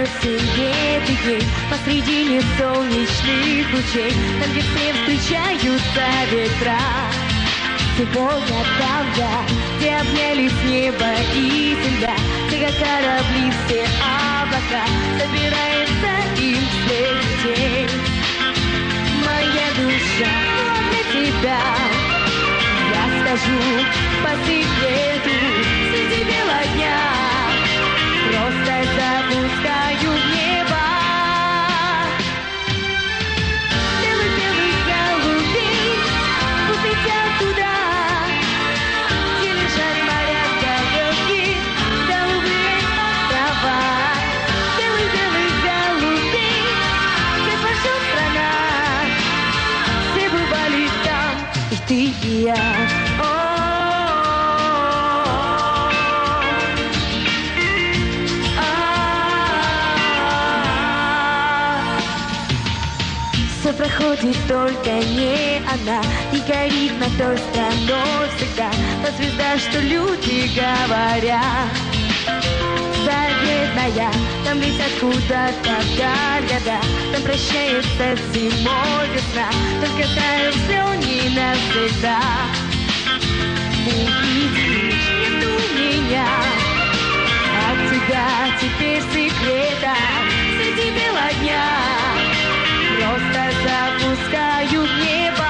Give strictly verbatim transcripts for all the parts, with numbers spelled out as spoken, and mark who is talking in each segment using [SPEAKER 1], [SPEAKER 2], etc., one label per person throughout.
[SPEAKER 1] синее ты есть посредине солнечных лучей, там, где все встречаются ветра. Сегодня там я, где обнялись небо и земля, где как корабли все облака, собирается им вслед день. Моя душа, вот для тебя я скажу по секрету, среди бела дня просто запускаю в небо белых-белых голубей, пусть летят туда, где лежат моря далекие, голубые острова. Белых-белых голубей, где пошел страна, все бывали там, и ты, и я. Все проходит, только не она, и горит над той страной всегда та звезда, что люди говорят. Заветная, там летят куда-то вдаль года, там прощается с зимой весна, только тают все не навсегда. Увидишь, нет у меня от тебя теперь секрета, среди бела дня просто запускаю в небо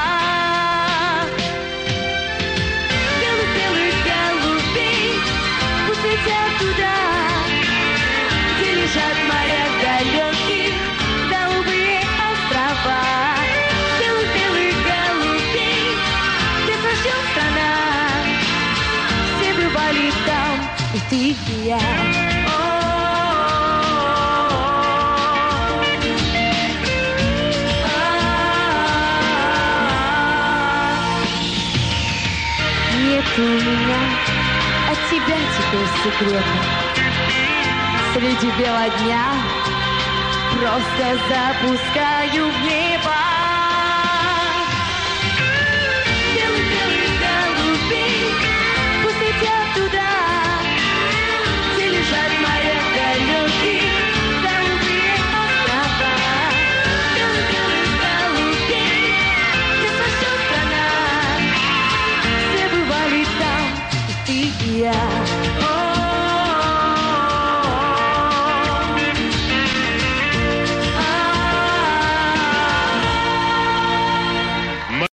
[SPEAKER 1] белых-белых голубей, пусть летят туда, где лежат моря далеких, голубые острова. Белых-белых голубей, где прожил страна, все бывали там, и ты, и я. Нет у меня от тебя теперь секрета, среди бела дня просто запускаю в небо